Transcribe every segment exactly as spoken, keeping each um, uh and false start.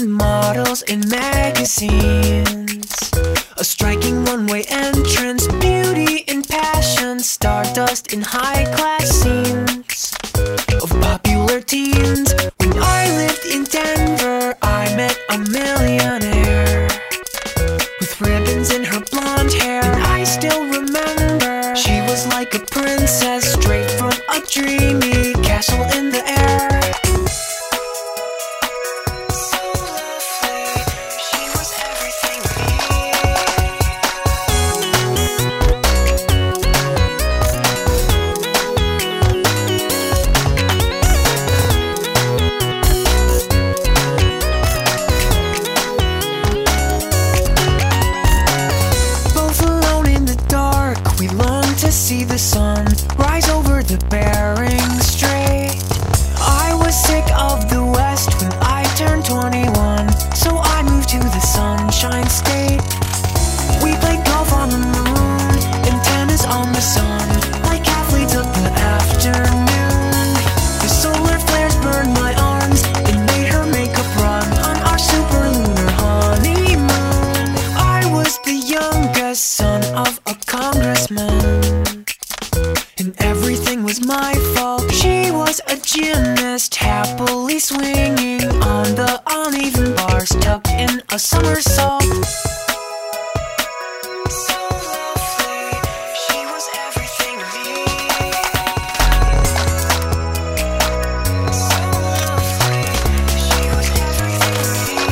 with models in magazines. A striking one-way entrance, beauty in passion, stardust in high-class scenes of popular teens. When I lived in Denver, I met a millionaire with ribbons in her blonde hair, and I still remember she was like a princess straight from a dreamy castle in the air. To see the sun rise over the Bering Strait. I was sick of the West when I turned twenty-one, so I moved to the Sunshine State. We played golf on the moon and tennis on the sun, like athletes of the afternoon. The solar flares burned my arms and made her makeup run on our super lunar honeymoon. I was the youngest son of a congressman, and everything was my fault. She was a gymnast, happily swinging on the uneven bars, tucked in a somersault. So lovely, she was everything to me. So lovely, she was everything to me.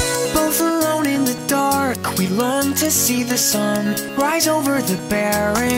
We longed to see the sun rise over the Bering